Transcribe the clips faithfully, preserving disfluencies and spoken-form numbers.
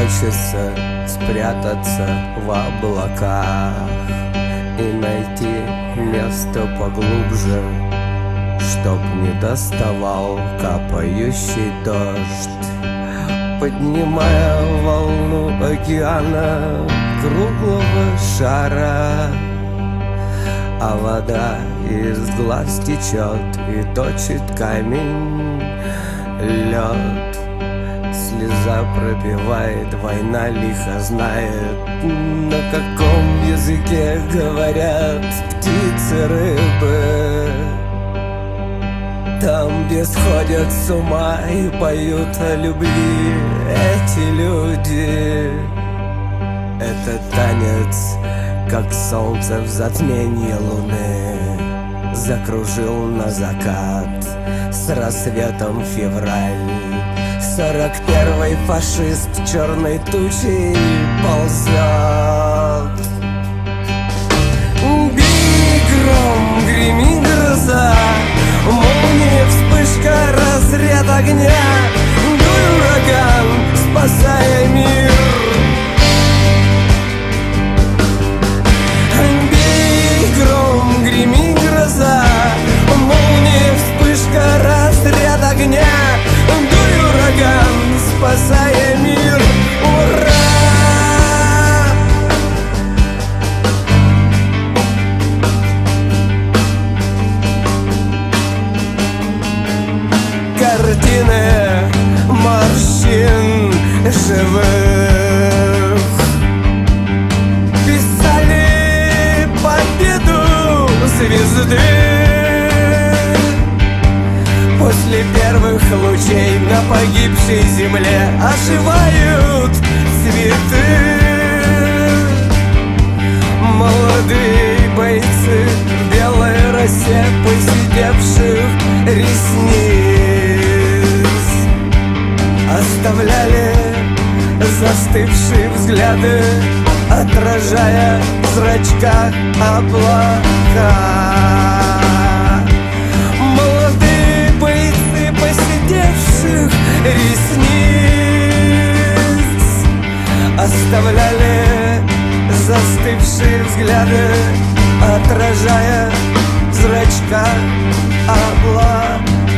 Хочется спрятаться в облаках и найти место поглубже, чтоб не доставал капающий дождь, поднимая волну океана круглого шара. А вода из глаз течет и точит камень, лед. Слеза пробивает, война лихо знает, на каком языке говорят птицы, рыбы. Там, где сходят с ума и поют о любви эти люди. Это танец, как солнце в затмении луны, закружил на закат с рассветом февраль. Сорок первый фашист черной тучей ползет. Бей гром, греми гроза, молния, вспышка, разряд огня. Дуй, ураган, спасая мир. Бей гром, греми гроза, молния, вспышка, разряд огня. Дуй, ураган, спасая мир. Ура! Картины морщин живых писали победу звезды. После первых лучей на погибшей земле оживают цветы. Молодые бойцы в белой росе поседевших ресниц оставляли застывшие взгляды, отражая в зрачках облака. Молодые бойцы поседевших ресниц оставляли застывшие взгляды, отражая в зрачках облака.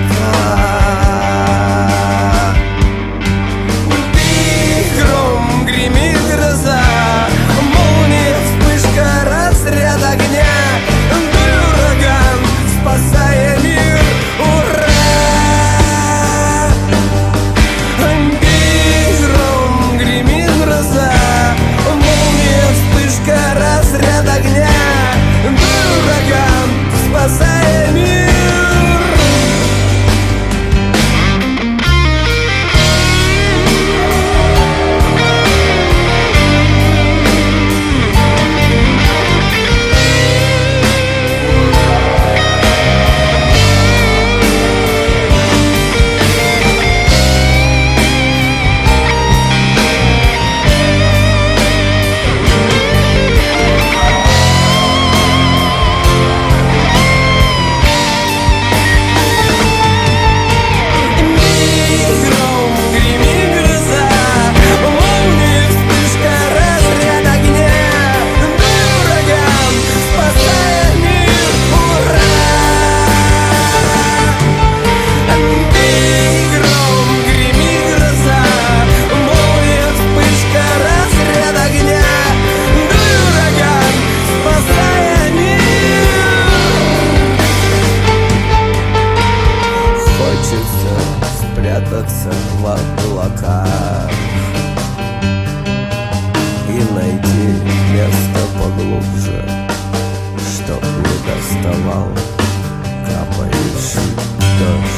Бей гром, греми гроза, молния, вспышка, разряд огня. Дуй, ураган, спасая мир. Ура! Бей гром, греми гроза, молния, вспышка, разряд огня. Дуй, ураган, спасая мир. Спрятаться в облаках и найти место поглубже, чтоб не доставал капающий дождь.